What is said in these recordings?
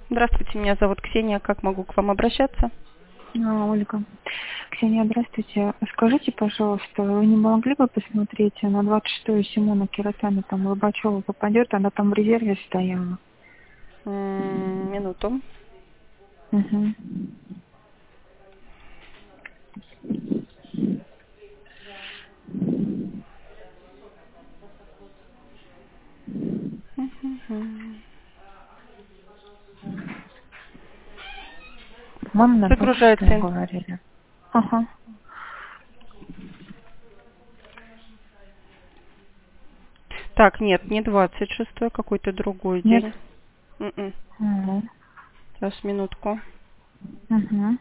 Здравствуйте, меня зовут Ксения. Как могу к вам обращаться? Ольга. Ксения, здравствуйте. Скажите, пожалуйста, вы не могли бы посмотреть на 26-ю Симона Киротана, там Лобачева попадет, она там в резерве стояла. Минуту. Угу. Мама на 26-ю Загружается. говорили. Ага. Так, нет, не 26-й, какой-то другой Нет? день. Угу. Сейчас, минутку. Угу.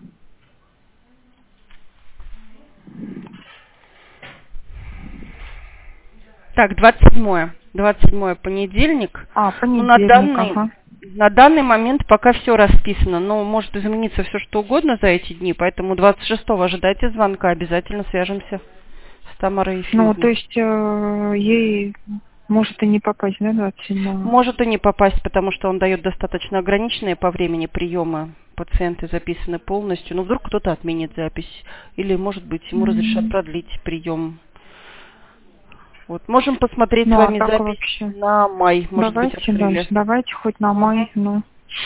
Так, 27-е. 27-е понедельник. Ну, Понедельник, ага. на данный момент пока все расписано, но может измениться все что угодно за эти дни, поэтому 26-го ожидайте звонка, обязательно свяжемся с Тамарой Ну, то Ефимовной. есть ей может и не попасть, да, 27-го? Может и не попасть, потому что он дает достаточно ограниченные по времени приемы. Пациенты записаны полностью. Но вдруг кто-то отменит запись. Или, может быть, ему разрешат продлить прием. Вот. Можем посмотреть с Ну, а вами так запись вообще? на май. Может быть, Давайте открыли. дальше. Давайте хоть на май, ну.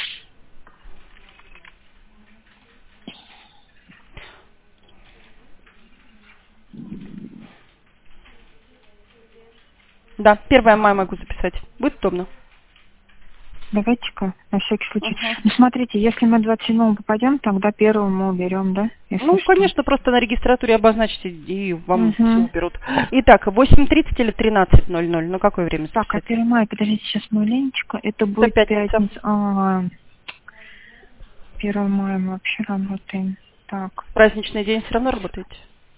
Да, 1 мая могу записать. Будет удобно. Давайте-ка, на всякий случай. Ну, смотрите, если мы 27-го попадем, тогда 1-го мы уберем, да? Если Ну, что. конечно, просто на регистратуре обозначьте, и вам все Угу. уберут. Итак, 8:30 или 13:00? На какое время Так, а записать? 1 мая, подождите, сейчас мою ленечку. Это Это будет пятница. пятница. 1 мая мы вообще работаем. Так. Праздничный день все равно работаете?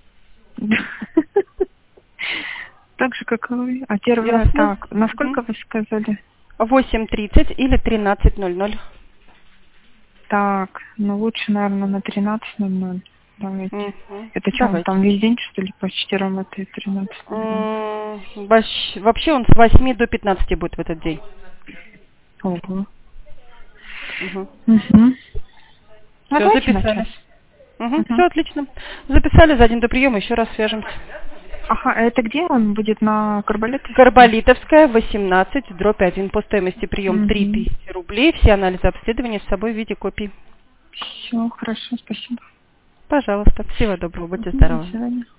Так же, как и вы. А 1 раз Ясно. так. Насколько вы сказали? 8:30 или 13:00. Так, ну лучше, наверное, на 13:00. Давайте. Это что, он Давайте. там весь день, что ли, почти работает 13:00? Вообще он с 8 до 15 будет в этот день. Ого. Угу. Угу. Все, Давайте на записали. час. Все отлично. Записали, за день до приема еще раз свяжемся. Ага, а это где он будет? На Карболетовской? Карболитовская, 18/1. По стоимости прием Угу. 3000 рублей. Все анализы обследования с собой в виде копий. Все, хорошо, спасибо. Пожалуйста. Всего доброго. Будьте До здоровы. свидания.